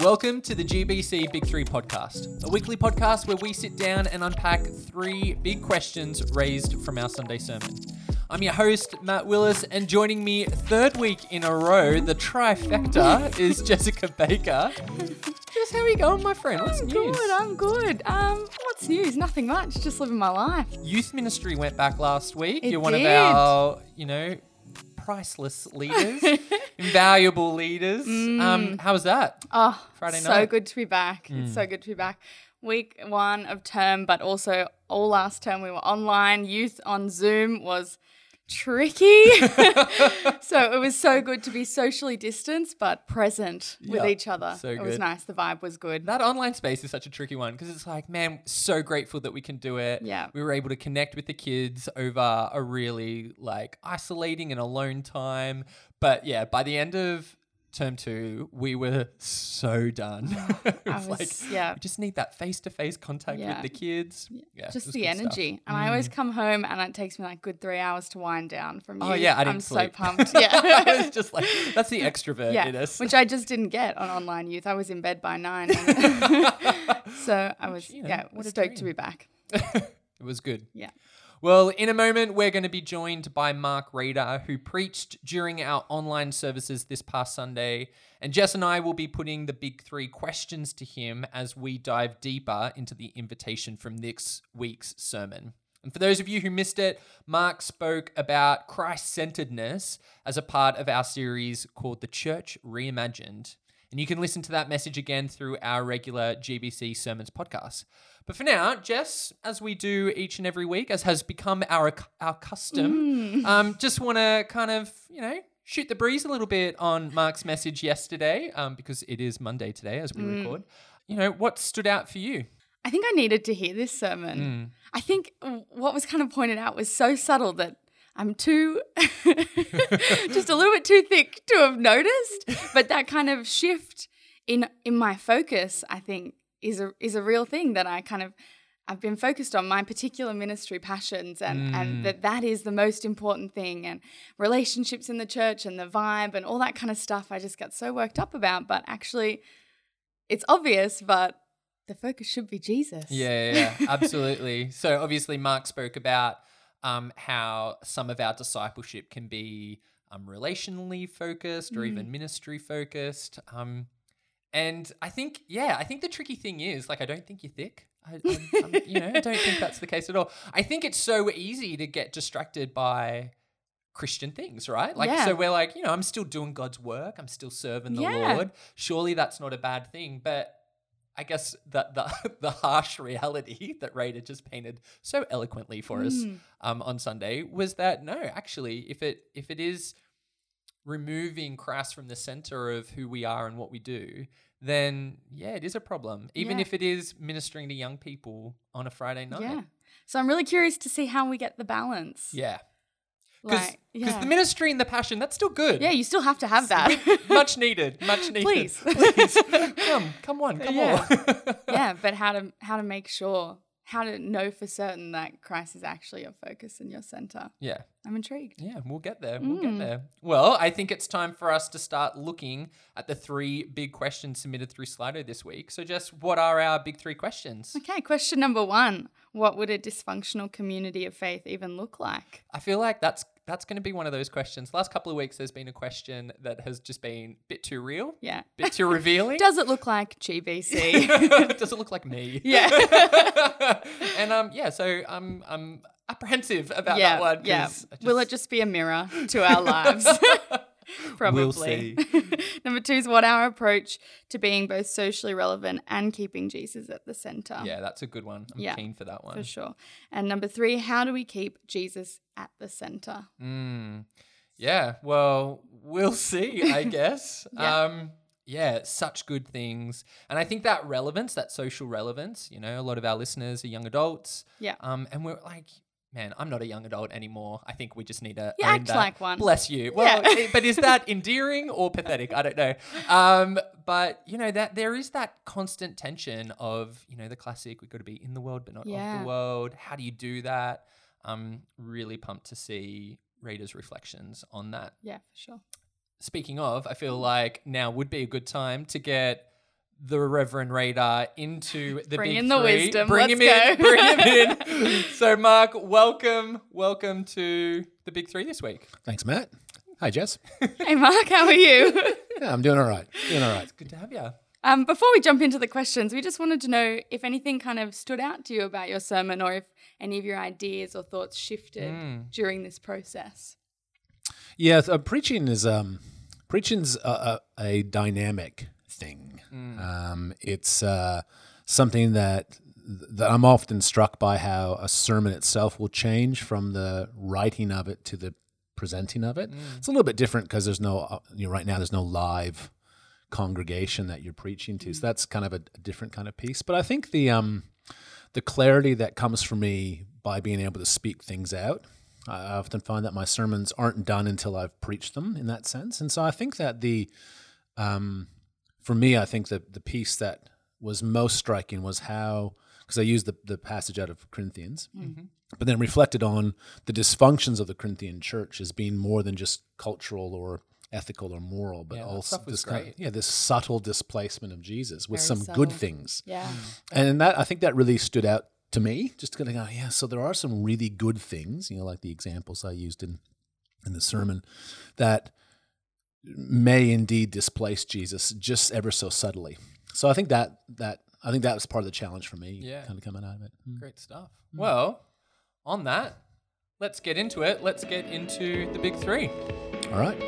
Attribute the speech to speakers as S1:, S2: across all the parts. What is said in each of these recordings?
S1: Welcome to the GBC Big Three podcast, a weekly podcast where we sit down and unpack three big questions raised from our Sunday sermon. I'm your host, Matt Willis, and joining me third week in a row, the trifecta, is Jessica Baker. Jess, how are you going, my friend? What's news?
S2: I'm good. What's news? Nothing much. Just living my life.
S1: Youth ministry went back last week.
S2: It
S1: You're one
S2: did.
S1: of our, priceless leaders, invaluable leaders. How was that?
S2: Oh,
S1: Friday
S2: so
S1: night?
S2: good to be back. It's so good to be back. Week one of term, but also all last term we were online. Youth on Zoom was tricky. So it was so good to be socially distanced but present with
S1: Yeah,
S2: each other.
S1: so
S2: It was
S1: good.
S2: nice. The vibe was good.
S1: That online space is such a tricky one because it's like, man, so grateful that we can do it.
S2: Yeah.
S1: We were able to connect with the kids over a really isolating and alone time. But yeah, by the end of term 2, we were so done. It was we just need that face-to-face contact
S2: Yeah.
S1: with the kids. Yeah, it
S2: Just
S1: was
S2: the
S1: good stuff.
S2: energy. And I always come home and it takes me like good 3 hours to wind down from you.
S1: Oh, yeah, I didn't
S2: I'm
S1: sleep.
S2: so pumped. Yeah.
S1: It's just like, that's the extrovert in us.
S2: Which I just didn't get on online youth. I was in bed by 9. So I was,
S1: what a
S2: stoked to
S1: dream.
S2: be back.
S1: It was good.
S2: Yeah.
S1: Well, in a moment, we're going to be joined by Mark Rader, who preached during our online services this past Sunday. And Jess and I will be putting the big 3 questions to him as we dive deeper into the invitation from this week's sermon. And for those of you who missed it, Mark spoke about Christ-centeredness as a part of our series called The Church Reimagined. And you can listen to that message again through our regular GBC Sermons podcast. But for now, Jess, as we do each and every week, as has become our custom, just want to kind of, shoot the breeze a little bit on Mark's message yesterday, because it is Monday today as we record. What stood out for you?
S2: I think I needed to hear this sermon. I think what was kind of pointed out was so subtle that I'm too, just a little bit too thick to have noticed. But that kind of shift in my focus, I think, is a real thing that I've been focused on, my particular ministry passions and that is the most important thing, and relationships in the church and the vibe and all that kind of stuff I just got so worked up about. But actually it's obvious, but the focus should be Jesus.
S1: Yeah, absolutely. So obviously Mark spoke about how some of our discipleship can be relationally focused or even ministry focused. And I think the tricky thing is, I don't think you're thick. I don't think that's the case at all. I think it's so easy to get distracted by Christian things, right? So we're I'm still doing God's work. I'm still serving the Lord. Surely that's not a bad thing. But I guess the harsh reality that Rader just painted so eloquently for us on Sunday was that no, actually, if it is removing Christ from the center of who we are and what we do, then it is a problem. Even if it is ministering to young people on a Friday night.
S2: Yeah. So I'm really curious to see how we get the balance.
S1: Yeah. Because the ministry and the passion, that's still good.
S2: Yeah, you still have to have that.
S1: Much needed.
S2: Please.
S1: Come on.
S2: Yeah, but how to make sure, how to know for certain that Christ is actually your focus and your center.
S1: Yeah.
S2: I'm intrigued.
S1: Yeah, we'll get there. Well, I think it's time for us to start looking at the 3 big questions submitted through Slido this week. So Jess, what are our big 3 questions?
S2: Okay, question number 1. What would a dysfunctional community of faith even look like?
S1: I feel like that's going to be one of those questions. Last couple of weeks, there's been a question that has just been a bit too real.
S2: Yeah.
S1: Bit too revealing.
S2: Does it look like GBC?
S1: Does it look like me?
S2: Yeah.
S1: And so I'm apprehensive about that one.
S2: Yeah. Will it just be a mirror to our lives? Probably.
S1: We'll see.
S2: Number 2 is what our approach to being both socially relevant and keeping Jesus at the center.
S1: Yeah, that's a good one. I'm keen for that one.
S2: For sure. And number 3, how do we keep Jesus at the center?
S1: Yeah, well, we'll see, I guess.
S2: Yeah.
S1: Such good things. And I think that relevance, that social relevance, a lot of our listeners are young adults.
S2: Yeah.
S1: And we're like, man, I'm not a young adult anymore. I think we just need to
S2: You
S1: own
S2: act
S1: that.
S2: like one.
S1: Bless you. Well, but is that endearing or pathetic? I don't know. But that there is that constant tension of, the classic, we've got to be in the world but not of the world. How do you do that? I'm really pumped to see Rader's reflections on that.
S2: Yeah, for sure.
S1: Speaking of, I feel like now would be a good time to get the Reverend Radar into the
S2: Bring
S1: big
S2: in the
S1: three.
S2: wisdom.
S1: Bring
S2: Let's
S1: him in.
S2: go.
S1: Bring him in. So, Mark, welcome to the big three this week.
S3: Thanks, Matt. Hi, Jess.
S2: Hey, Mark, how are you?
S3: Yeah, I'm doing all right.
S1: Good to have you.
S2: Before we jump into the questions, we just wanted to know if anything kind of stood out to you about your sermon, or if any of your ideas or thoughts shifted during this process.
S3: Yeah, preaching's a dynamic thing. It's something that I'm often struck by, how a sermon itself will change from the writing of it to the presenting of it. It's a little bit different because there's no, right now there's no live congregation that you're preaching to. So that's kind of a different kind of piece. But I think the clarity that comes for me by being able to speak things out, I often find that my sermons aren't done until I've preached them in that sense. And so I think that for me, I think that the piece that was most striking was how, because I used the passage out of Corinthians, but then reflected on the dysfunctions of the Corinthian church as being more than just cultural or ethical or moral, but also this this subtle displacement of Jesus with some good things.
S2: Yeah.
S3: And that, I think that really stood out to me, just going to go, yeah, so there are some really good things, like the examples I used in the sermon, that may indeed displace Jesus just ever so subtly. So I think that was part of the challenge for me, kind of coming out of it.
S1: Great stuff. Well, on that, let's get into it. Let's get into the big three.
S3: All right.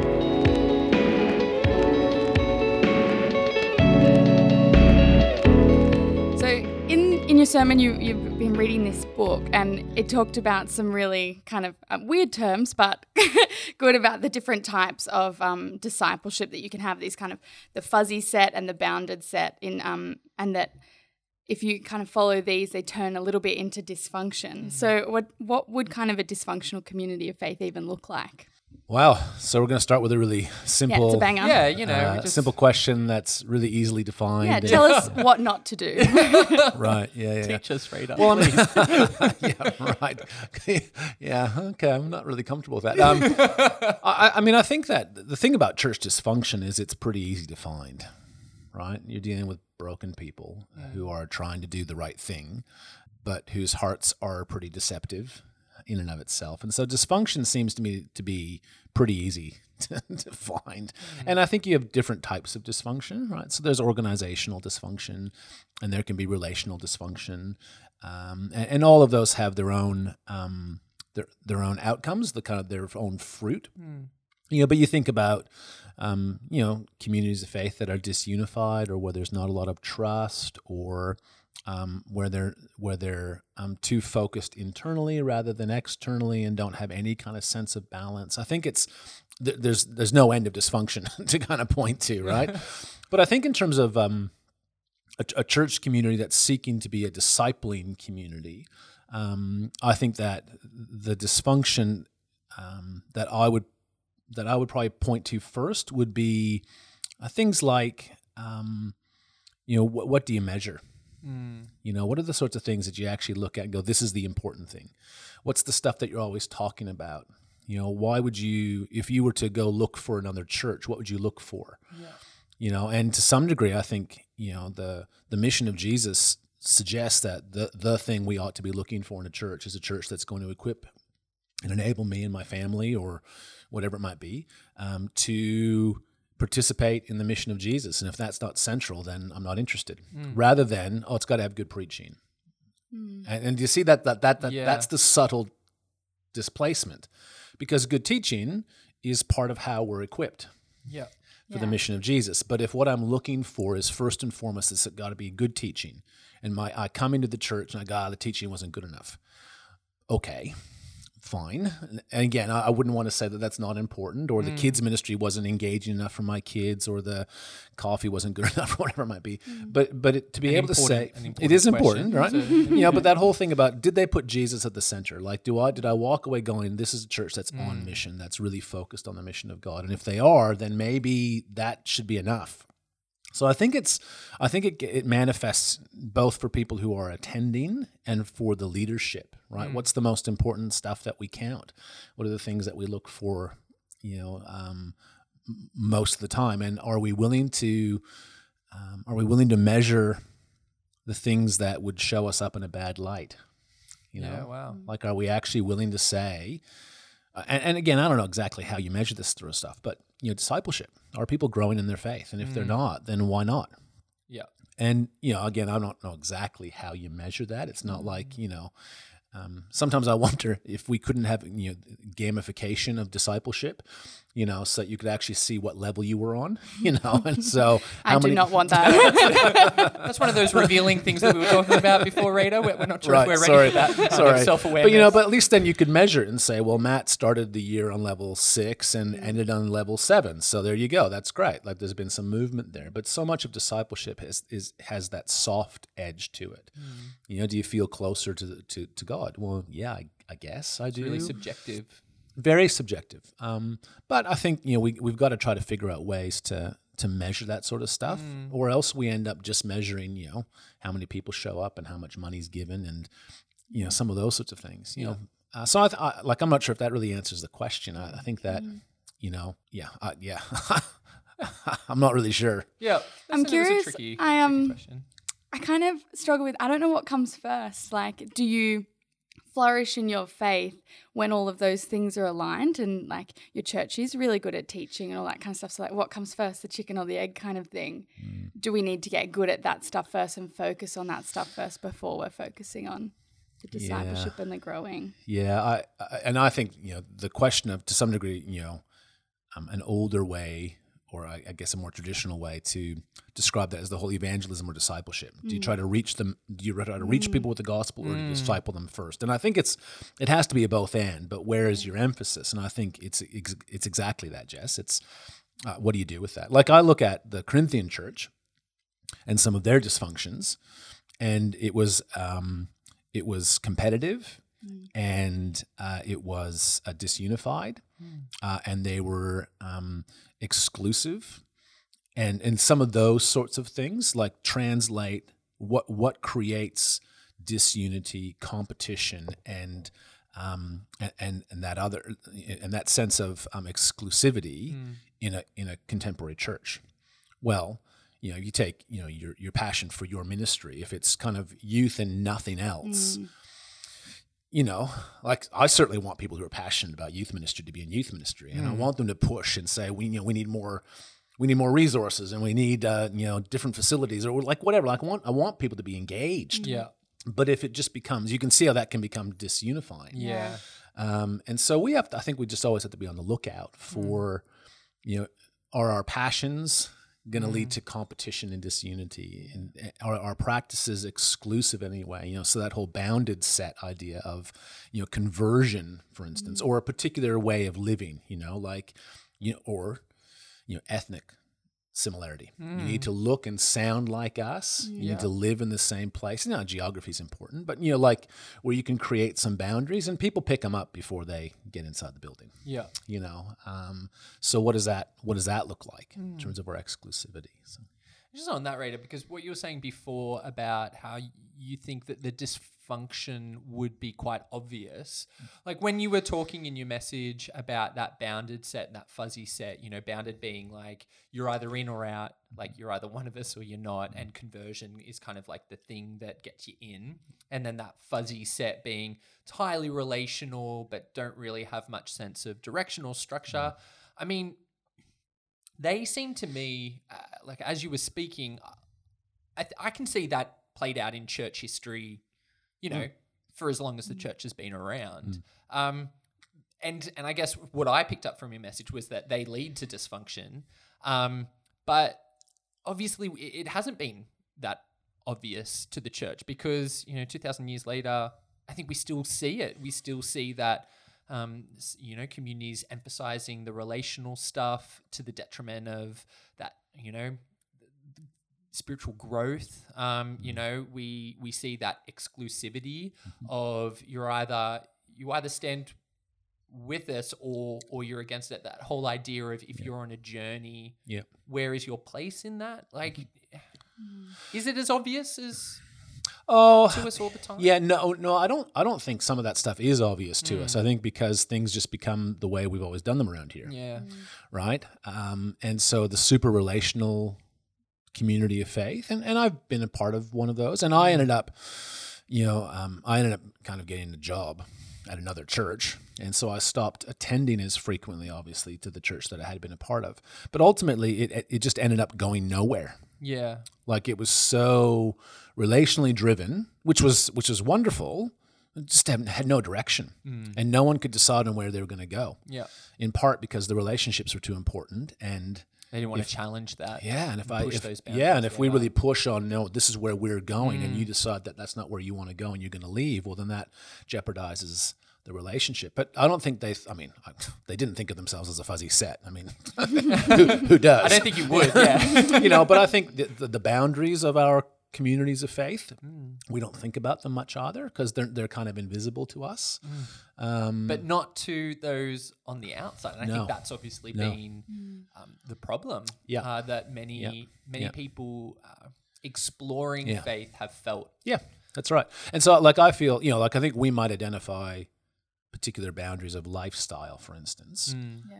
S2: So in your sermon, you've been reading this book, and it talked about some really kind of weird terms, but good, about the different types of discipleship that you can have. These kind of the fuzzy set and the bounded set and that if you kind of follow these, they turn a little bit into dysfunction. So what would kind of a dysfunctional community of faith even look like?
S3: Wow. So we're going to start with a really simple,
S2: it's a banger.
S1: Yeah,
S3: simple question that's really easily defined.
S2: Yeah, tell us what not to do.
S3: Right. Yeah.
S1: Teach us, Radar.
S3: Well, yeah, right. Yeah. Okay. I'm not really comfortable with that. I think that the thing about church dysfunction is it's pretty easy to find, right? You're dealing with broken people who are trying to do the right thing, but whose hearts are pretty deceptive in and of itself. And so dysfunction seems to me to be pretty easy to find. And I think you have different types of dysfunction, right? So there's organizational dysfunction, and there can be relational dysfunction. And all of those have their own their own outcomes, the kind of their own fruit. But you think about communities of faith that are disunified, or where there's not a lot of trust, or where they're too focused internally rather than externally, and don't have any kind of sense of balance. I think there's no end of dysfunction to kind of point to, right? But I think in terms of a church community that's seeking to be a discipling community, I think that the dysfunction that I would probably point to first would be things like, what do you measure? What are the sorts of things that you actually look at and go, this is the important thing? What's the stuff that you're always talking about? Why would you, if you were to go look for another church, what would you look for? Yeah. And to some degree, I think, the mission of Jesus suggests that the thing we ought to be looking for in a church is a church that's going to equip and enable me and my family, or whatever it might be, to participate in the mission of Jesus. And if that's not central, then I'm not interested. Rather than, it's got to have good preaching. And you see that's the subtle displacement, because good teaching is part of how we're equipped for the mission of Jesus. But if what I'm looking for is first and foremost, it's got to be good teaching, and I come into the church and I go, the teaching wasn't good enough. Okay. Fine. And again, I wouldn't want to say that that's not important, or the kids ministry wasn't engaging enough for my kids, or the coffee wasn't good enough, or whatever it might be. But to be able to say it is important, right? But that whole thing about, did they put Jesus at the center? Like, did I walk away going, this is a church that's on mission, that's really focused on the mission of God? And if they are, then maybe that should be enough. So I think it manifests both for people who are attending and for the leadership, right? What's the most important stuff that we count? What are the things that we look for, most of the time? And are we willing to are we willing to measure the things that would show us up in a bad light? You know,
S1: Yeah, wow.
S3: like, are we actually willing to say, and again, I don't know exactly how you measure this sort of stuff, but, you know, discipleship, are people growing in their faith? And if they're not, then why not?
S1: Yeah.
S3: And, you know, again, I don't know exactly how you measure that. It's not like, you know, sometimes I wonder if we couldn't have, you know, gamification of discipleship, you know, so that you could actually see what level you were on, you know. And so
S2: I do not want that.
S1: That's one of those revealing things that we were talking about before, Rita. We're not sure if we're ready for that kind of self-awareness.
S3: But, you know, but at least then you could measure it and say, well, Matt started the year on level 6 and ended on level 7. So there you go. That's great. Like, there's been some movement there. But so much of discipleship has that soft edge to it. You know, do you feel closer to God? Well, yeah, I guess I do.
S1: Really subjective.
S3: Very subjective. But I think, you know, we've got to try to figure out ways to measure that sort of stuff, or else we end up just measuring, you know, how many people show up and how much money's given, and, you know, some of those sorts of things. You know, so I'm not sure if that really answers the question. I think that, you know, I'm not really sure.
S1: Yeah,
S2: I'm curious.
S1: Tricky
S2: question. I kind of struggle with, I don't know what comes first. Like, do you flourish in your faith when all of those things are aligned, and like your church is really good at teaching and all that kind of stuff? So like, what comes first, the chicken or the egg kind of thing? Do we need to get good at that stuff first and focus on that stuff first before we're focusing on the discipleship and the growing? Yeah,
S3: I think, you know, the question of, to some degree, you know, an older way, or I guess a more traditional way to describe that, as the whole evangelism or discipleship. Do you try to reach them? Do you try to reach people with the gospel, or do you disciple them first? And I think it has to be a both and. But where is your emphasis? And I think it's exactly that, Jess. It's what do you do with that? Like, I look at the Corinthian church and some of their dysfunctions, and it was competitive, and it was disunified, and they were exclusive, and some of those sorts of things, like, translate what creates disunity, competition, and that sense of exclusivity in a contemporary church. Well, you know, you take, you know, your passion for your ministry, if it's kind of youth and nothing else. You know, like, I certainly want people who are passionate about youth ministry to be in youth ministry, and I want them to push and say, we need more resources, and we need you know, different facilities, or like whatever. Like, I want people to be engaged. Yeah. But if it just becomes, you can see how that can become disunifying.
S1: Yeah.
S3: And so I think we just always have to be on the lookout for, you know, are our passions going to lead to competition and disunity, and are our practices exclusive anyway? You know, so that whole bounded set idea of, you know, conversion, for instance, or a particular way of living, you know, like, you know, or, you know, ethnic similarity. You need to look and sound like us. You need to live in the same place. You know, geography is important, but, you know, like, where you can create some boundaries, and people pick them up before they get inside the building. Yeah. You know, so what does that look like in terms of our exclusivity? So.
S1: Just on that, Rita, because what you were saying before about how you think that the dysfunction would be quite obvious, like when you were talking in your message about that bounded set, that fuzzy set, you know, bounded being like you're either in or out, like you're either one of us or you're not, and conversion is kind of like the thing that gets you in, and then that fuzzy set being it's highly relational but don't really have much sense of directional structure. I mean, they seem to me, like as you were speaking, I can see that played out in church history, you know, for as long as the church has been around. And I guess what I picked up from your message was that they lead to dysfunction. But obviously it hasn't been that obvious to the church because, you know, 2,000 years later, I think we still see it. We still see that, you know, communities emphasizing the relational stuff to the detriment of that, you know, spiritual growth. You know, we see that exclusivity of you either stand with us or you're against it. That whole idea of if you're on a journey, where is your place in that? Like, is it as obvious as to us all the time?
S3: Yeah, no, I don't think some of that stuff is obvious to us. I think because things just become the way we've always done them around here.
S1: Yeah.
S3: Right? And so the super relational community of faith, and I've been a part of one of those, and I ended up, kind of getting a job at another church, and so I stopped attending as frequently, obviously, to the church that I had been a part of. But ultimately, it just ended up going nowhere.
S1: Yeah.
S3: Like, it was so relationally driven, which was wonderful. It just had no direction, and no one could decide on where they were going to go.
S1: Yeah.
S3: In part because the relationships were too important, and
S1: They didn't want to challenge that.
S3: yeah, and
S1: push those boundaries.
S3: yeah, and if we really push on, no, this is where we're going, and you decide that that's not where you want to go, and you're going to leave, well, then that jeopardizes the relationship. But I don't think they didn't think of themselves as a fuzzy set. I mean, who does?
S1: I don't think you would. Yeah.
S3: But I think the boundaries of our communities of faith, we don't think about them much either, because they're kind of invisible to us.
S1: But not to those on the outside. And I
S3: No.
S1: think that's obviously been the problem.
S3: Yeah.
S1: That many people exploring
S3: Yeah.
S1: faith have felt.
S3: Yeah, that's right. And so, like, I feel, I think we might identify particular boundaries of lifestyle, for instance.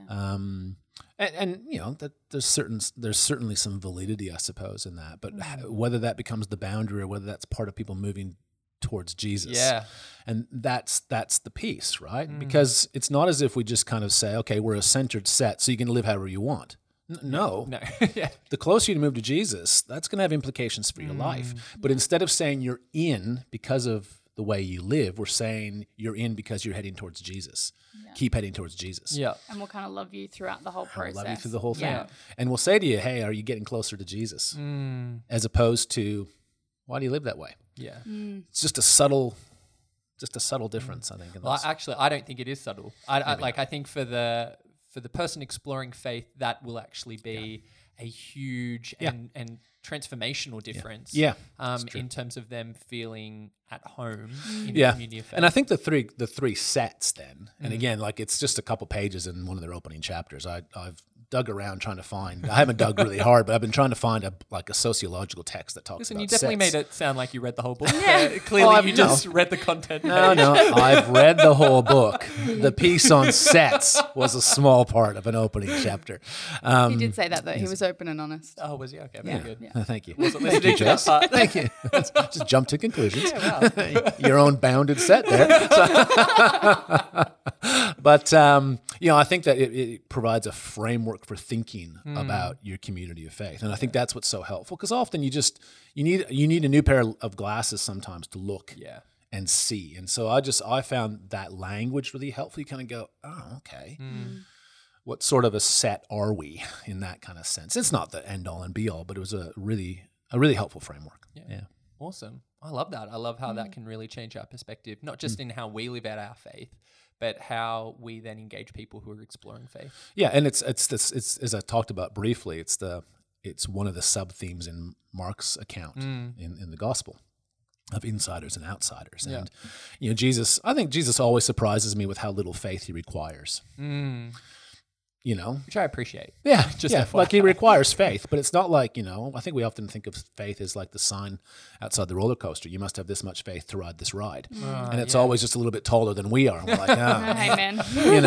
S3: And that there's certainly some validity, I suppose, in that. But whether that becomes the boundary or whether that's part of people moving towards Jesus, and that's the piece, right? Because it's not as if we just kind of say, okay, we're a centered set, so you can live however you want. No.
S1: Yeah.
S3: The closer you move to Jesus, that's going to have implications for your life. But instead of saying you're in because of the way you live, we're saying you're in because you're heading towards Jesus. Keep heading towards Jesus.
S1: Yeah.
S2: And we'll kind of love you throughout the whole process.
S3: Love you through the whole thing.
S2: Yeah.
S3: And we'll say to you, hey, are you getting closer to Jesus? As opposed to, why do you live that way?
S1: Yeah.
S3: It's just a subtle difference, I think. In
S1: Well,
S3: those.
S1: actually, I don't think it is subtle. I think for the person exploring faith, that will actually be a huge and transformational difference.
S3: Yeah,
S1: in terms of them feeling at home in the community of faith.
S3: And I think the three sets then, and again, like, it's just a couple pages in one of their opening chapters. I've dug around trying to find. I haven't dug really hard, but I've been trying to find a sociological text that talks
S1: Listen,
S3: about
S1: you definitely
S3: sets.
S1: made it sound like you read the whole book. Clearly, you just read the content.
S3: No, I've read the whole book. The piece on sets was a small part of an opening chapter.
S2: He did say that, though. He was open and honest.
S1: Oh, was he? Okay, very good.
S2: Yeah.
S3: Thank you.
S1: Listening to that part.
S3: Thank you. Just jump to conclusions. Your own bounded set there. But I think that it provides a framework for thinking about your community of faith, and I think that's what's so helpful, because often you need a new pair of glasses sometimes to look and see. And so I found that language really helpful. You kind of go, oh, okay. What sort of a set are we in that kind of sense? It's not the end all and be all, but it was a really helpful framework. Yeah.
S1: Awesome. I love that. I love how that can really change our perspective, not just in how we live out our faith, but how we then engage people who are exploring faith.
S3: Yeah, and it's as I talked about briefly, it's one of the sub themes in Mark's account in the gospel of insiders and outsiders. And Jesus, I think Jesus always surprises me with how little faith he requires.
S1: Which I appreciate.
S3: Yeah,
S1: Just
S3: yeah.
S1: FYI.
S3: Like, he requires faith, but it's not like, I think we often think of faith as like the sign outside the roller coaster. You must have this much faith to ride this ride. And it's always just a little bit taller than we are. And we're like,
S2: Amen.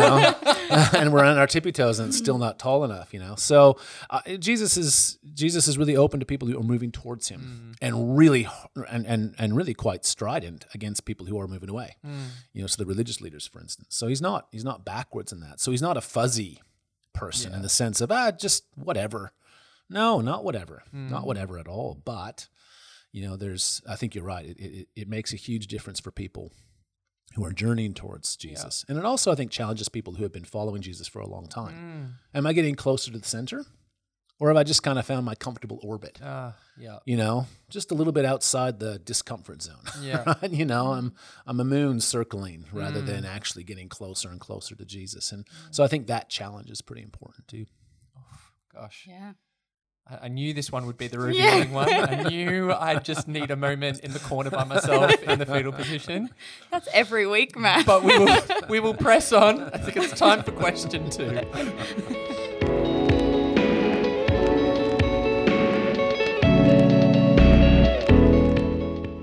S3: and we're on our tippy toes and it's still not tall enough, So Jesus is really open to people who are moving towards him and really really quite strident against people who are moving away. So the religious leaders, for instance. So he's not backwards in that. So he's not a fuzzy person in the sense of just whatever. No, not whatever. Not whatever at all. But I think you're right. It makes a huge difference for people who are journeying towards Jesus. And it also, I think, challenges people who have been following Jesus for a long time. Am I getting closer to the center? Or have I just kind of found my comfortable orbit? Just a little bit outside the discomfort zone.
S1: Yeah.
S3: Right? I'm a moon circling rather than actually getting closer and closer to Jesus. And so I think that challenge is pretty important too.
S1: Gosh.
S2: Yeah.
S1: I knew this one would be the revealing one. I knew I'd just need a moment in the corner by myself in the fetal position.
S2: That's every week, Matt.
S1: But we will press on. I think it's time for question 2.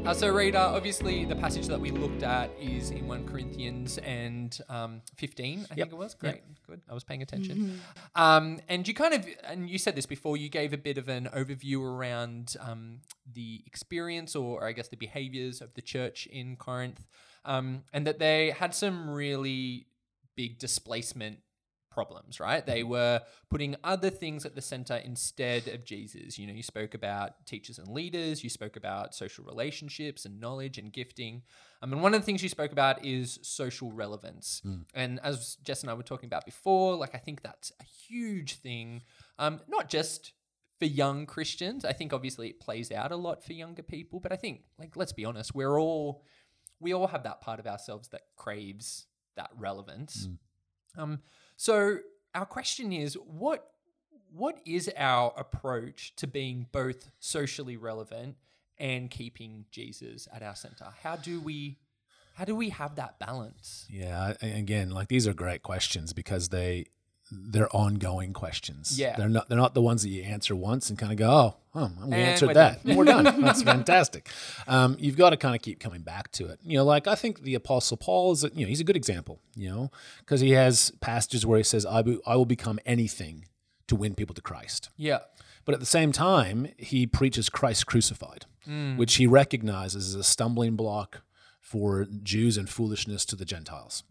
S1: So Rita, obviously the passage that we looked at is in 1 Corinthians and 15, I think it was. Great, good. I was paying attention. And you said this before, you gave a bit of an overview around the experience or I guess the behaviors of the church in Corinth, and that they had some really big displacement problems, right? They were putting other things at the center instead of Jesus. You know, you spoke about teachers and leaders, you spoke about social relationships and knowledge and gifting. And one of the things you spoke about is social relevance. And as Jess and I were talking about before, like I think that's a huge thing, not just for young Christians. I think obviously it plays out a lot for younger people, but I think, like, let's be honest, we all have that part of ourselves that craves that relevance. So our question is, what is our approach to being both socially relevant and keeping Jesus at our center? How do we have that balance?
S3: Yeah, again, like these are great questions because they're ongoing questions.
S1: Yeah.
S3: They're not the ones that you answer once and kind of go, we answered
S1: we're
S3: that.
S1: done.
S3: We're done. That's fantastic. You've got to kind of keep coming back to it. You know, like I think the Apostle Paul is, he's a good example, because he has passages where he says, I will become anything to win people to Christ.
S1: Yeah.
S3: But at the same time, he preaches Christ crucified, which he recognizes as a stumbling block for Jews and foolishness to the Gentiles.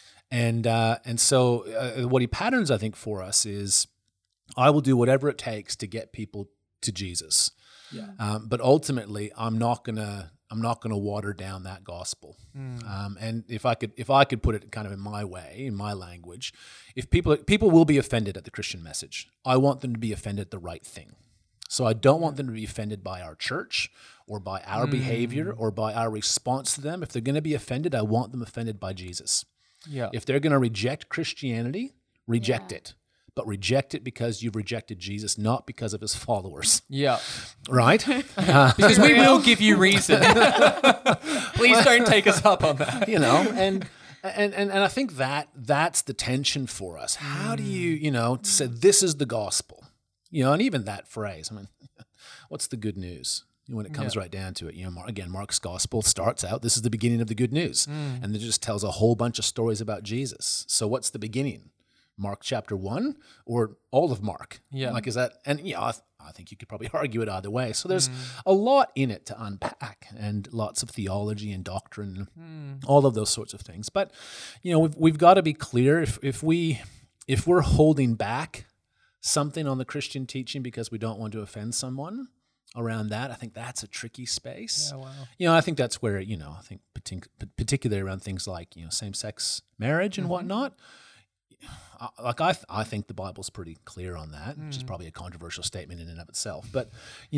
S3: And so what he patterns, I think, for us is, I will do whatever it takes to get people to Jesus.
S1: Yeah.
S3: But ultimately, I'm not gonna water down that gospel. And if I could put it kind of in my way, in my language, if people will be offended at the Christian message, I want them to be offended at the right thing. So I don't want them to be offended by our church or by our behavior or by our response to them. If they're going to be offended, I want them offended by Jesus.
S1: Yeah.
S3: If they're going to reject Christianity, reject it. But reject it because you've rejected Jesus, not because of his followers.
S1: Yeah.
S3: Right?
S1: Because we will give you reason. Please don't take us up on that.
S3: And I think that's the tension for us. How do you, say this is the gospel? And even that phrase, what's the good news? When it comes right down to it, again, Mark's gospel starts out, this is the beginning of the good news. And it just tells a whole bunch of stories about Jesus. So what's the beginning? Mark chapter 1 or all of Mark?
S1: Yeah.
S3: Like, is that, and I think you could probably argue it either way. So there's a lot in it to unpack and lots of theology and doctrine, all of those sorts of things. But, we've got to be clear if we're holding back something on the Christian teaching because we don't want to offend someone around that, I think that's a tricky space.
S1: Yeah, wow.
S3: I think that's where, I think particularly around things like, same-sex marriage and whatnot, like I think the Bible's pretty clear on that, which is probably a controversial statement in and of itself. But,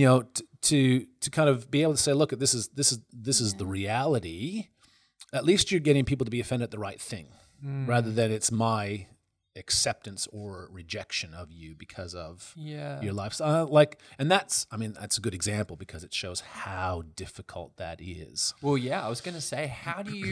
S3: to kind of be able to say, look, this is the reality, at least you're getting people to be offended at the right thing, rather than it's my acceptance or rejection of you because of your lifestyle. And that's a good example because it shows how difficult that is.
S1: Well, yeah, I was going to say, how do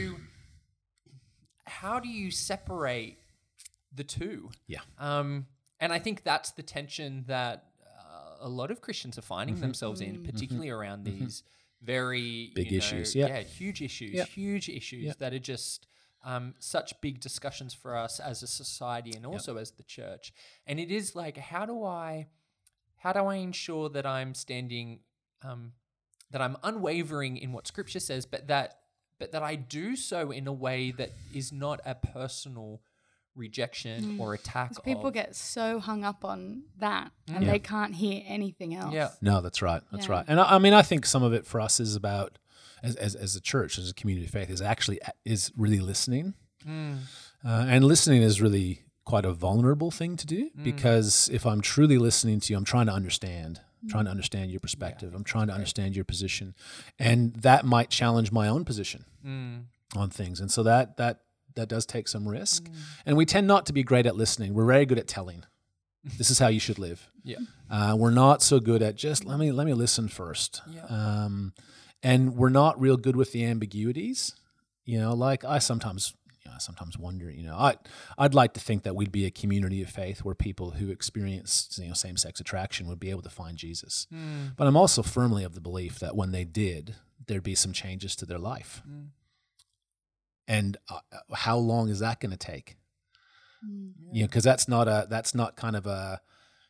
S1: you separate the two?
S3: Yeah.
S1: And I think that's the tension that a lot of Christians are finding themselves in, particularly around these very
S3: big issues.
S1: Huge issues that are just such big discussions for us as a society and also as the church. And it is like, how do I ensure that I'm standing, that I'm unwavering in what Scripture says, but that I do so in a way that is not a personal rejection or attack.
S2: People get so hung up on that and they can't hear anything else.
S1: Yeah.
S3: No, that's right. That's right. And I think some of it for us is about, as a church, as a community of faith, is really listening. And listening is really quite a vulnerable thing to do because if I'm truly listening to you, I'm trying to understand. I'm trying to understand your perspective. I'm trying to understand your position. And that might challenge my own position on things. And so that does take some risk. And we tend not to be great at listening. We're very good at telling. This is how you should live.
S1: Yeah.
S3: We're not so good at just let me listen first.
S1: Yeah.
S3: And we're not real good with the ambiguities. Like I sometimes wonder, I'd like to think that we'd be a community of faith where people who experience, same-sex attraction would be able to find Jesus. But I'm also firmly of the belief that when they did, there'd be some changes to their life. And how long is that going to take? You know, because that's not a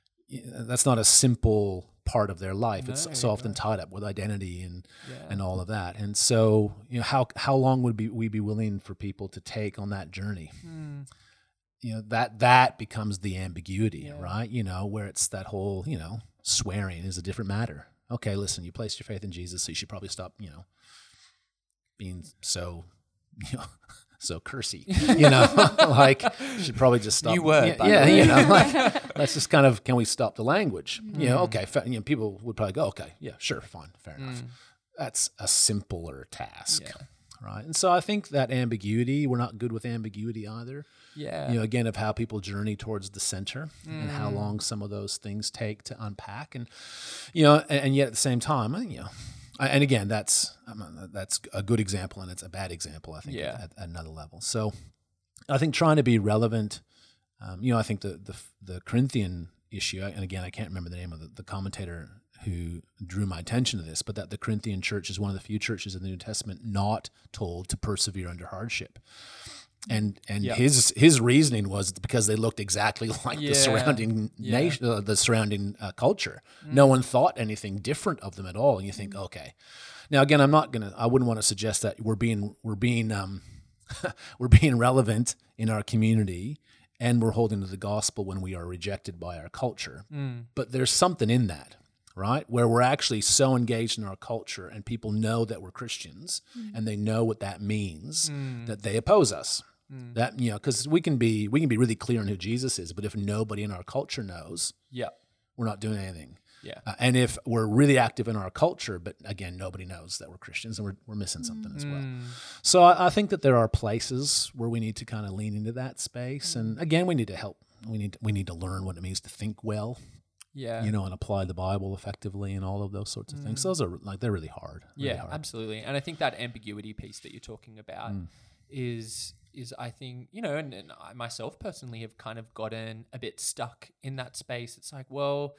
S3: simple part of their life.
S1: No,
S3: it's so often tied up with identity and all of that. And so, you know, how long would we be willing for people to take on that journey? You know, that becomes the ambiguity, right? You know, where it's that whole, you know, swearing is a different matter. Okay, listen, you placed your faith in Jesus, so you should probably stop, you know, being so, you know, so cursy, you know, like you should probably just stop.
S1: You were,
S3: you know, like, let's just kind of, can we stop the language? You know, okay, you know, people would probably go, okay, yeah, sure, fine, fair enough. That's a simpler task, right? And so I think that ambiguity, we're not good with ambiguity either.
S1: Yeah.
S3: You know, again, of how people journey towards the center and how long some of those things take to unpack, and you know, and yet at the same time, you know. And again, that's a good example, and it's a bad example, I think, at another level. So I think trying to be relevant, you know, I think the Corinthian issue, and again, I can't remember the name of the commentator who drew my attention to this, but that the Corinthian church is one of the few churches in the New Testament not told to persevere under hardship. And his reasoning was because they looked exactly like the surrounding nation, the surrounding culture. No one thought anything different of them at all. And you think, okay, now again, I wouldn't want to suggest that we're being we're being relevant in our community, and we're holding to the gospel when we are rejected by our culture. But there's something in that, right? Where we're actually so engaged in our culture, and people know that we're Christians, and they know what that means, that they oppose us. That, you know, because we can be really clear on who Jesus is, but if nobody in our culture knows, we're not doing anything. And if we're really active in our culture, but again, nobody knows that we're Christians, and we're missing something as well. So I think that there are places where we need to kind of lean into that space, and again, we need to help. We need to learn what it means to think well. You know, and apply the Bible effectively and all of those sorts of things. Those are they're really hard. Really hard.
S1: Absolutely. And I think that ambiguity piece that you're talking about is I think, you know, and I myself personally have kind of gotten a bit stuck in that space. It's like, well,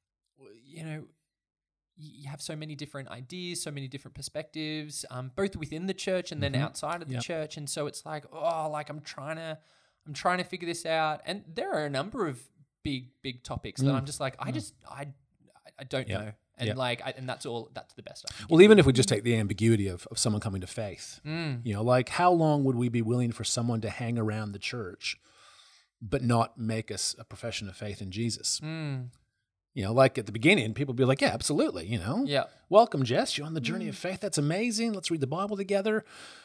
S1: you know, you have so many different ideas, so many different perspectives, both within the church and then outside of the church. And so it's like, oh, like I'm trying to figure this out. And there are a number of big topics that I'm just like, I don't know. And and that's the best I can
S3: Well, even if we just take the ambiguity of someone coming to faith, you know, like how long would we be willing for someone to hang around the church but not make us a profession of faith in Jesus? You know, like at the beginning, people would be like, yeah, absolutely, you know. Welcome, Jess, you're on the journey of faith. That's amazing. Let's read the Bible together.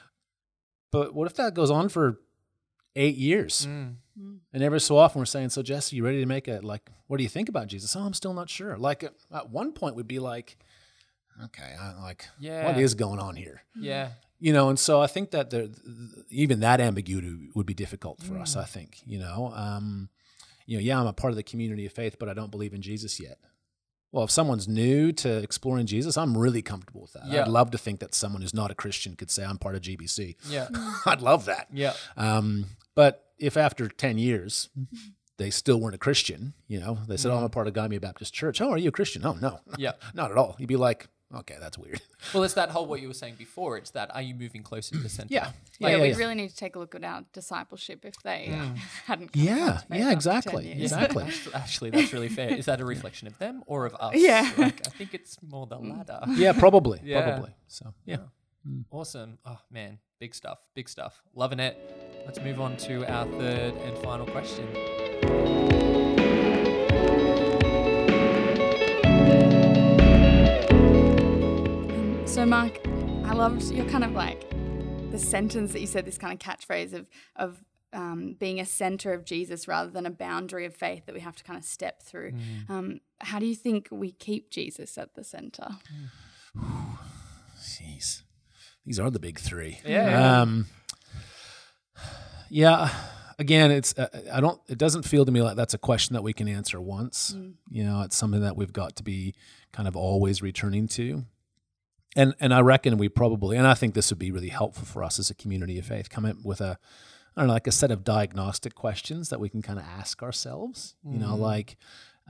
S3: But what if that goes on for 8 years? And every so often we're saying, so Jess, are you ready to make what do you think about Jesus? Oh, I'm still not sure. Like at one point we'd be like, okay, what is going on here? You know, and so I think that even that ambiguity would be difficult for us, I think, you know. You know, I'm a part of the community of faith, but I don't believe in Jesus yet. Well, if someone's new to exploring Jesus, I'm really comfortable with that. I'd love to think that someone who's not a Christian could say, I'm part of GBC. I'd love that. But if after 10 years they still weren't a Christian, you know, they said, oh, I'm a part of Gymea Baptist Church. Oh, are you a Christian? Oh, no. Not at all. You'd be like, okay, that's weird.
S1: Well, it's that whole, what you were saying before, it's that, are you moving closer to the center?
S2: We really need to take a look at our discipleship if they hadn't come
S3: exactly.
S1: Actually, that's really fair. Is that a reflection of them or of us? I think it's more the latter.
S3: Probably. So,
S1: Awesome. Oh, man. Big stuff. Loving it. Let's move on to our third and final question.
S2: So, Mark, I loved your kind of like the sentence that you said, this kind of catchphrase of being a center of Jesus rather than a boundary of faith that we have to kind of step through. How do you think we keep Jesus at the center?
S3: Jeez. These are the big three. Again, it's it doesn't feel to me like that's a question that we can answer once. You know, it's something that we've got to be kind of always returning to. And I reckon we probably, and I think this would be really helpful for us as a community of faith, come up with a set of diagnostic questions that we can kind of ask ourselves. You know, like,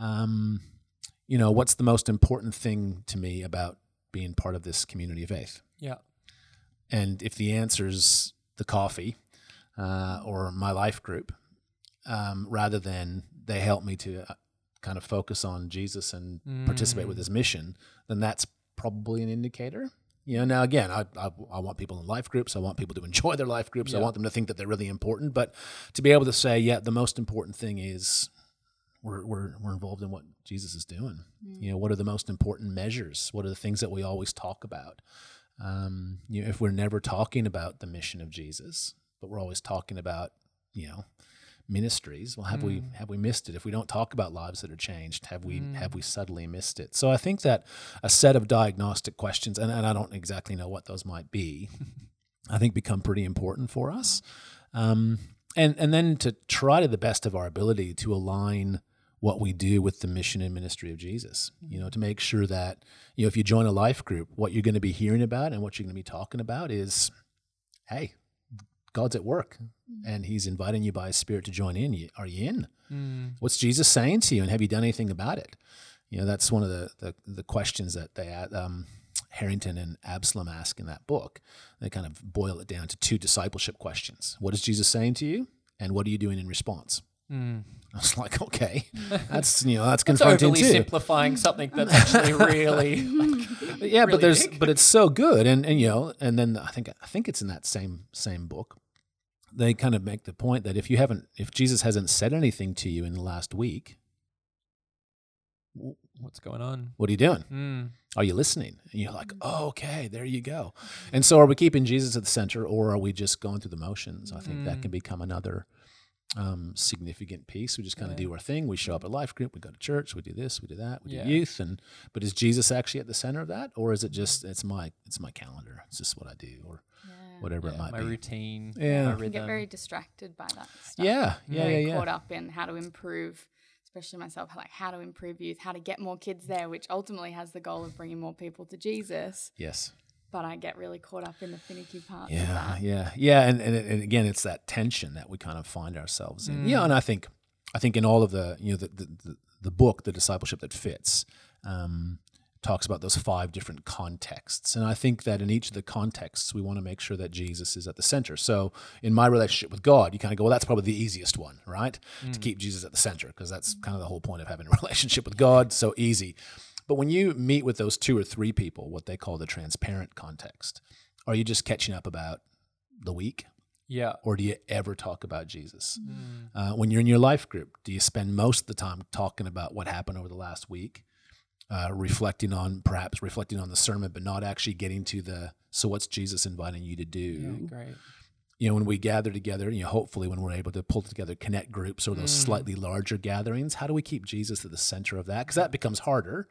S3: you know, what's the most important thing to me about being part of this community of faith?
S1: Yeah.
S3: And if the answer is the coffee or my life group, rather than they help me to kind of focus on Jesus and participate with his mission, then that's probably an indicator. Now again, I want people in life groups. I want people to enjoy their life groups. I want them to think that they're really important. But to be able to say, yeah, the most important thing is we're involved in what Jesus is doing. What are the most important measures? What are the things that we always talk about? If we're never talking about the mission of Jesus, but we're always talking about, ministries, well, have we missed it? If we don't talk about lives that are changed, have we subtly missed it? So I think that a set of diagnostic questions, and I don't exactly know what those might be, I think become pretty important for us. And then to try to the best of our ability to align what we do with the mission and ministry of Jesus, to make sure that, if you join a life group, what you're going to be hearing about and what you're going to be talking about is, hey, God's at work and he's inviting you by his Spirit to join in. Are you in? What's Jesus saying to you, and have you done anything about it? That's one of the questions that they Harrington and Absalom ask in that book. They kind of boil it down to 2 discipleship questions. What is Jesus saying to you, and what are you doing in response? I was like, okay, that's confronting
S1: overly
S3: too.
S1: Simplifying something that's actually really,
S3: yeah,
S1: really
S3: but it's so good, and then I think it's in that same book. They kind of make the point that if Jesus hasn't said anything to you in the last week,
S1: what's going on?
S3: What are you doing? Are you listening? And you're like, oh, okay, there you go. And so are we keeping Jesus at the center, or are we just going through the motions? I think that can become another significant piece. We just kind of do our thing. We show up at life group, we go to church, we do this, we do that, we do youth, but is Jesus actually at the center of that, or is it just it's my calendar? It's just what I do, or whatever it might
S1: my
S3: be.
S1: Routine.
S2: Yeah,
S1: my
S2: I get very distracted by that stuff.
S3: Yeah.
S2: Caught up in how to improve, especially myself, like how to improve youth, how to get more kids there, which ultimately has the goal of bringing more people to Jesus.
S3: Yes.
S2: But I get really caught up in the finicky parts of that.
S3: Yeah. And again, it's that tension that we kind of find ourselves in. And I think in all of the the book, The Discipleship That Fits, talks about those 5 different contexts. And I think that in each of the contexts, we want to make sure that Jesus is at the center. So in my relationship with God, you kind of go, well, that's probably the easiest one, right? To keep Jesus at the center, because that's kind of the whole point of having a relationship with God. So easy. But when you meet with those 2 or 3 people, what they call the transparent context, are you just catching up about the week?
S1: Yeah.
S3: Or do you ever talk about Jesus? When you're in your life group, do you spend most of the time talking about what happened over the last week? Reflecting on the sermon, but not actually getting to so what's Jesus inviting you to do?
S1: Yeah, great.
S3: When we gather together, hopefully when we're able to pull together connect groups or those slightly larger gatherings, how do we keep Jesus at the center of that? Because that becomes harder.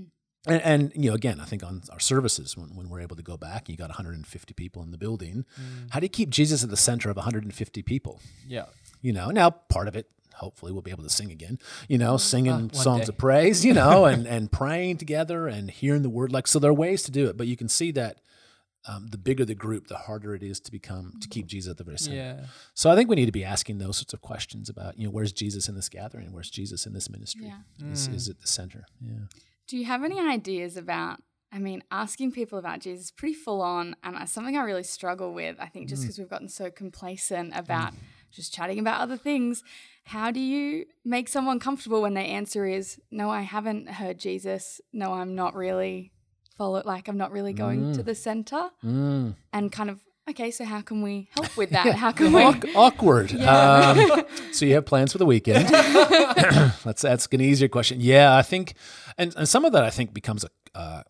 S3: And again, I think on our services, when we're able to go back, and you got 150 people in the building, how do you keep Jesus at the center of 150 people?
S1: Yeah.
S3: Now part of it, hopefully we'll be able to sing again, singing songs
S1: day.
S3: of praise, and praying together and hearing the word. So there are ways to do it, but you can see that the bigger the group, the harder it is to keep Jesus at the very center.
S1: Yeah.
S3: So I think we need to be asking those sorts of questions about, where's Jesus in this gathering? Where's Jesus in this ministry?
S2: Yeah.
S3: Is it the center? Yeah.
S2: Do you have any ideas about, asking people about Jesus is pretty full on, and it's something I really struggle with, I think, just because we've gotten so complacent about just chatting about other things. How do you make someone comfortable when their answer is, no, I haven't heard Jesus. No, I'm not really I'm not really going to the center. And kind of, okay, so how can we help with that? How can we?
S3: Awkward. Yeah. So you have plans for the weekend? That's an easier question. Yeah, I think, and some of that I think becomes a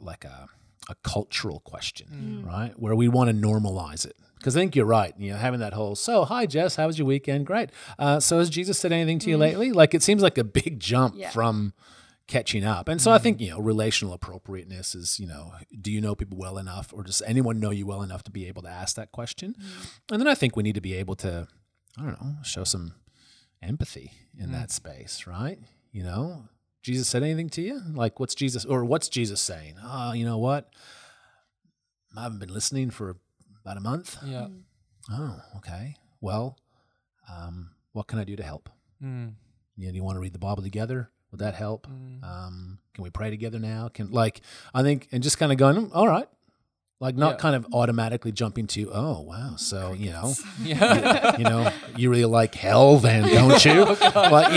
S3: cultural question, right? Where we want to normalize it. Because I think you're right, having that whole, so, hi, Jess, how was your weekend? Great. So has Jesus said anything to you lately? It seems like a big jump from catching up. And so I think, relational appropriateness is, do you know people well enough, or does anyone know you well enough to be able to ask that question? And then I think we need to be able to, show some empathy in that space, right? Jesus said anything to you? What's Jesus saying? Oh, you know what? I haven't been listening for about a month.
S1: Yeah.
S3: Oh, okay. Well, what can I do to help? Do you want to read the Bible together? Would that help? Can we pray together now? I think, and just kind of going, all right, Like not
S1: Yeah.
S3: kind of automatically jumping to, oh, wow. So,
S1: Yeah.
S3: you really like hell then, don't you? But,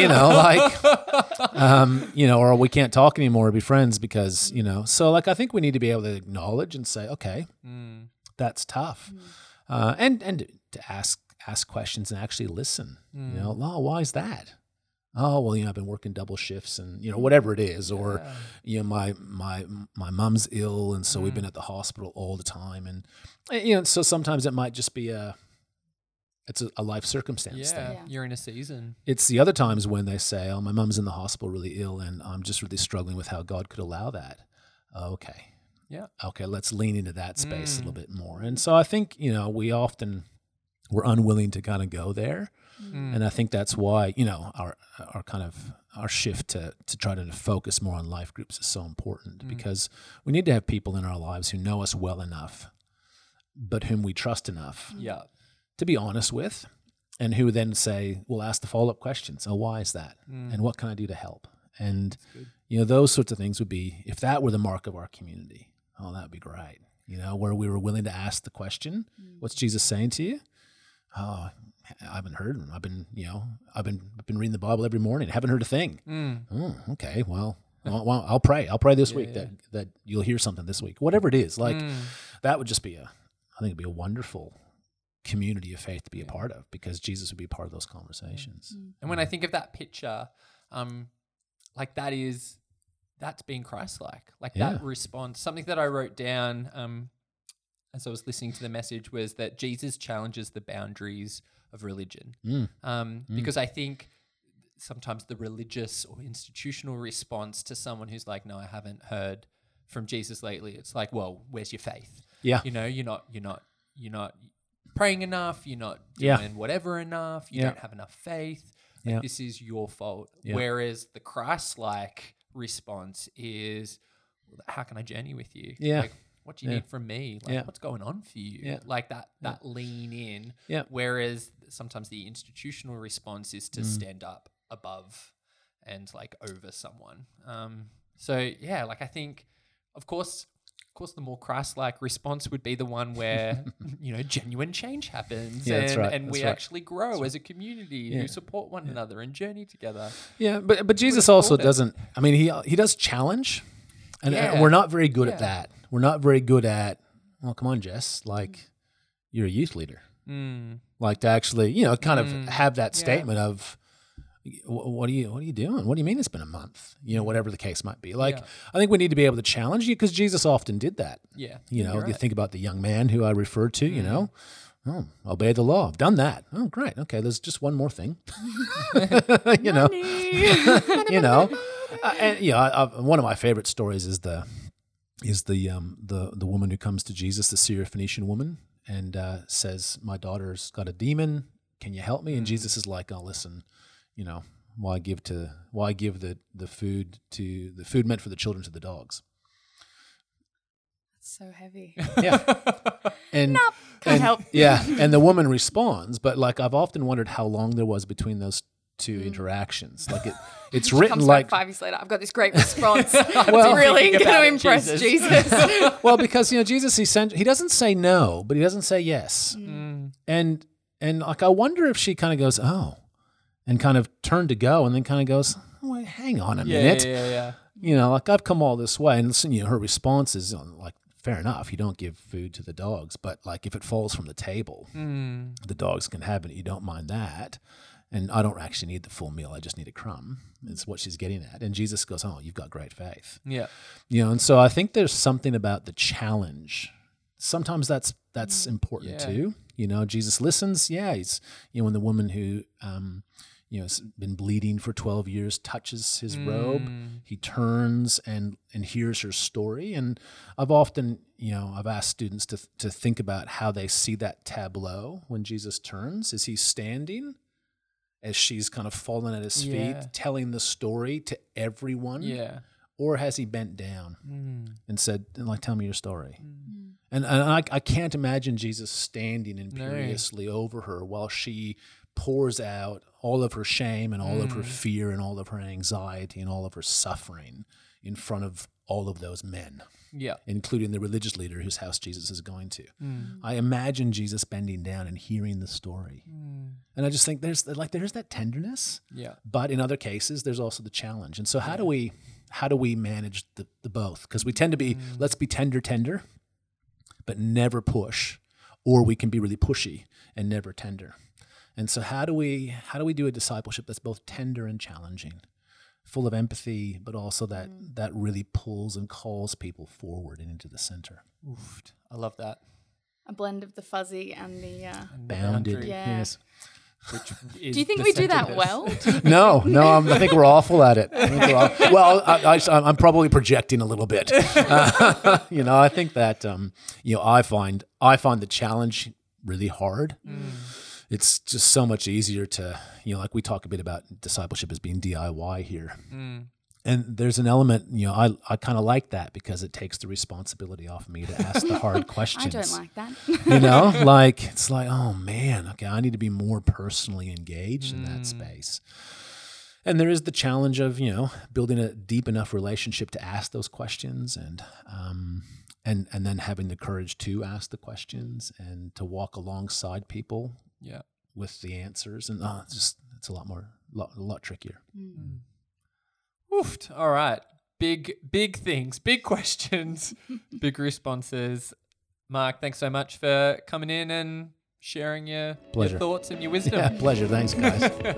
S3: or we can't talk anymore or be friends because, so like I think we need to be able to acknowledge and say, okay, that's tough. And to ask questions and actually listen, oh, why is that? Oh, well, I've been working double shifts and, whatever it is, or, my mom's ill. And so we've been at the hospital all the time. And, so sometimes it might just be it's a life circumstance thing.
S1: Yeah, you're in a season.
S3: It's the other times when they say, oh, my mom's in the hospital really ill and I'm just really struggling with how God could allow that. Okay.
S1: Yeah.
S3: Okay, let's lean into that space a little bit more. And so I think, we're unwilling to kind of go there. And I think that's why, our shift to try to focus more on life groups is so important because we need to have people in our lives who know us well enough, but whom we trust enough to be honest with, and who then say, we'll ask the follow-up questions. Oh, why is that? And what can I do to help? And, those sorts of things would be, if that were the mark of our community, oh, that would be great. Where we were willing to ask the question, what's Jesus saying to you? Oh, I haven't heard. I've been reading the Bible every morning. I haven't heard a thing. Oh, okay. Well, I'll pray. I'll pray this week that you'll hear something this week. Whatever it is, that would just be I think it'd be a wonderful community of faith to be a part of because Jesus would be part of those conversations.
S1: And when I think of that picture, that's being Christ-like. That response, something that I wrote down as I was listening to the message was that Jesus challenges the boundaries of religion. Because I think sometimes the religious or institutional response to someone who's like, no, I haven't heard from Jesus lately. It's like, well, where's your faith?
S3: Yeah.
S1: You're not praying enough. You're not doing whatever enough. You don't have enough faith. This is your fault. Yeah. Whereas the Christ-like response is, how can I journey with you?
S3: Yeah.
S1: What do you need from me? What's going on for you?
S3: Yeah.
S1: That lean in.
S3: Yeah.
S1: Whereas sometimes the institutional response is to stand up above and over someone. I think, of course, the more Christ-like response would be the one where, genuine change happens and we actually grow as a community who support one another and journey together.
S3: Yeah, but Jesus also doesn't, he does challenge and we're not very good at that. We're not very good at, well, come on, Jess, you're a youth leader. To actually, kind of have that statement of, what are you doing? What do you mean it's been a month? Whatever the case might be. I think we need to be able to challenge you because Jesus often did that.
S1: Yeah.
S3: You think about the young man who I referred to, obey the law. I've done that. Oh, great. Okay, there's just one more thing. One of my favorite stories is the woman who comes to Jesus, the Syrophoenician woman, and says, my daughter's got a demon. Can you help me? And Jesus is like, oh, listen, why give the food meant for the children to the dogs?
S2: That's so heavy.
S3: Yeah. And
S2: nope, can't help.
S3: Yeah. And the woman responds, but I've often wondered how long there was between those two interactions. It's
S2: She
S3: written
S2: comes back 5 years later. I've got this great response.
S3: Well,
S2: really going to impress Jesus.
S3: Well, because Jesus, he doesn't say no, but he doesn't say yes. And I wonder if she kind of goes, oh, and kind of turned to go, and then kind of goes, oh, wait, hang on a minute.
S1: Yeah.
S3: I've come all this way, and listen, her response is fair enough. You don't give food to the dogs, but if it falls from the table, the dogs can have it. You don't mind that. And I don't actually need the full meal. I just need a crumb. It's what she's getting at. And Jesus goes, oh, you've got great faith.
S1: Yeah.
S3: And so I think there's something about the challenge. Sometimes that's important too. Jesus listens. Yeah. He's, when the woman who, has been bleeding for 12 years touches his robe, he turns and hears her story. And I've often, I've asked students to think about how they see that tableau when Jesus turns. Is he standing as she's kind of fallen at his feet, telling the story to everyone?
S1: Yeah.
S3: Or has he bent down and said, tell me your story? And I can't imagine Jesus standing imperiously over her while she pours out all of her shame and all of her fear and all of her anxiety and all of her suffering in front of all of those men.
S1: Yeah.
S3: including the religious leader whose house Jesus is going to. I imagine Jesus bending down and hearing the story. And I just think there's that tenderness.
S1: Yeah.
S3: But in other cases, there's also the challenge. And so how do we manage the both? Because we tend to be, let's be tender, but never push, or we can be really pushy and never tender. And so how do we do a discipleship that's both tender and challenging, full of empathy, but also that really pulls and calls people forward and into the center?
S1: Oof, I love that.
S2: A blend of the fuzzy and the
S3: Bounded.
S2: Yeah.
S3: Yes.
S1: Which
S2: Do you think we do that well?
S3: No, I think we're awful at it. I'm probably projecting a little bit. I think that I find the challenge really hard. It's just so much easier to, like we talk a bit about discipleship as being DIY here. And there's an element, I kind of like that because it takes the responsibility off me to ask the hard questions.
S2: I don't like that.
S3: It's like, oh man, okay, I need to be more personally engaged in that space. And there is the challenge of, building a deep enough relationship to ask those questions and then having the courage to ask the questions and to walk alongside people with the answers. And it's a lot trickier.
S1: Oofed. All right. Big things, big questions, big responses. Mark, thanks so much for coming in and sharing your thoughts and your wisdom.
S3: Yeah, pleasure. Thanks, guys.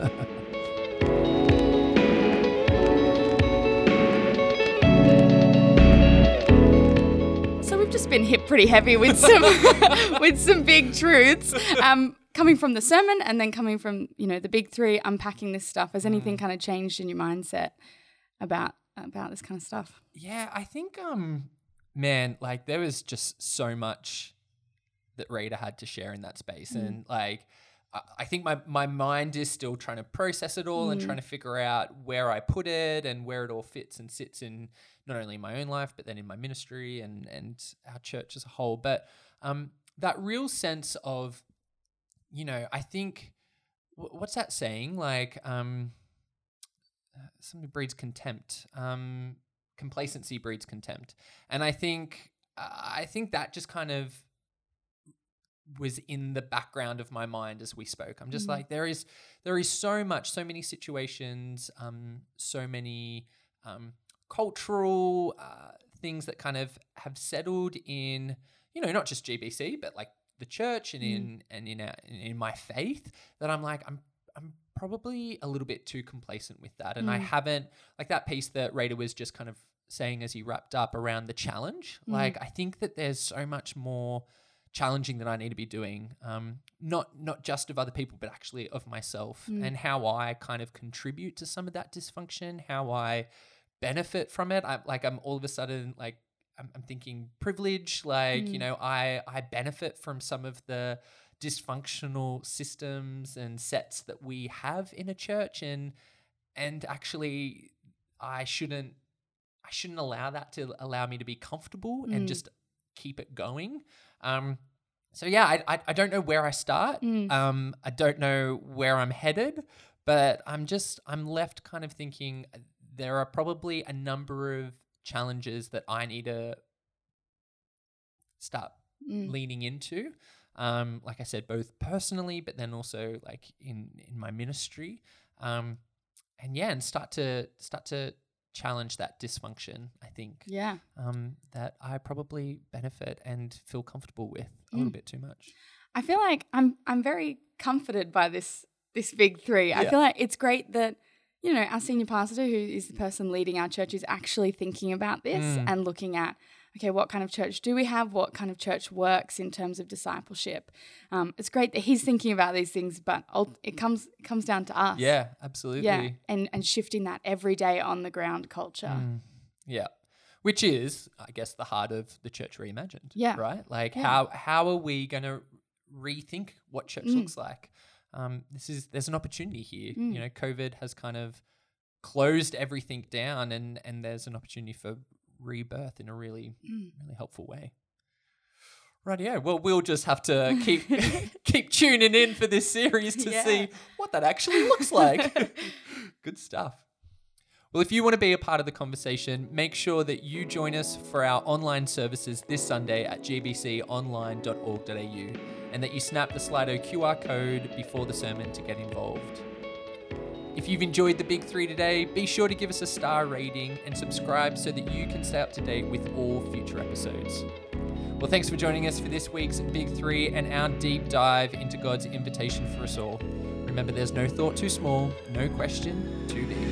S2: So we've just been hit pretty heavy with some big truths. Coming from the sermon and then coming from, the big three, unpacking this stuff. Has anything kind of changed in your mindset about this kind of stuff?
S1: Yeah, I think, man, there was just so much that Rita had to share in that space. And I think my mind is still trying to process it all and trying to figure out where I put it and where it all fits and sits in not only my own life, but then in my ministry and our church as a whole. But that real sense of, I think, what's that saying? Something breeds contempt. Complacency breeds contempt. And I think that just kind of was in the background of my mind as we spoke. I'm just like, there is so many situations, so many cultural things that kind of have settled in, not just GBC, but the church and in my faith, that I'm like, I'm probably a little bit too complacent with that. And I haven't, that piece that Rita was just kind of saying as he wrapped up around the challenge, I think that there's so much more challenging that I need to be doing, not just of other people, but actually of myself, and how I kind of contribute to some of that dysfunction, how I benefit from it. I'm all of a sudden, I'm thinking privilege, I benefit from some of the dysfunctional systems and sets that we have in a church, and actually I shouldn't allow that to allow me to be comfortable and just keep it going. So yeah, I don't know where I start. I don't know where I'm headed, but I'm left kind of thinking there are probably a number of challenges that I need to start leaning into. Like I said, both personally, but then also in my ministry, and start to challenge that dysfunction. I think, that I probably benefit and feel comfortable with a little bit too much.
S2: I feel like I'm very comforted by this big three. I feel like it's great that our senior pastor, who is the person leading our church, is actually thinking about this and looking at, okay, what kind of church do we have? What kind of church works in terms of discipleship? It's great that he's thinking about these things, but it comes down to us.
S1: Yeah, absolutely.
S2: Yeah, and shifting that everyday on the ground culture.
S1: Yeah, which is, I guess, the heart of the Church Reimagined. Yeah, right. How are we going to rethink what church looks like? There's an opportunity here. COVID has kind of closed everything down, and there's an opportunity for rebirth in a really helpful way. Right, yeah. Well, we'll just have to keep tuning in for this series to see what that actually looks like. Good stuff. Well, if you want to be a part of the conversation, make sure that you join us for our online services this Sunday at gbconline.org.au and that you snap the Slido QR code before the sermon to get involved. If you've enjoyed the Big Three today, be sure to give us a star rating and subscribe so that you can stay up to date with all future episodes. Well, thanks for joining us for this week's Big Three and our deep dive into God's invitation for us all. Remember, there's no thought too small, no question too big.